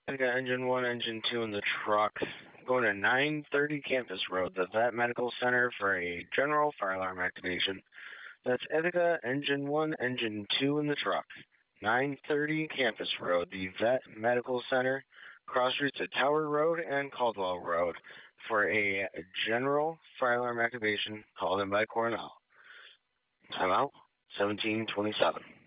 I got engine 1, engine 2 in the truck. Going to 930 Campus Road, the Vet Medical Center for a general fire alarm activation. That's Ithaca, engine 1, engine 2 in the truck. 930 Campus Road, the Vet Medical Center, cross routes at Tower Road and Caldwell Road for a general fire alarm activation called in by Cornell. Timeout, 1727.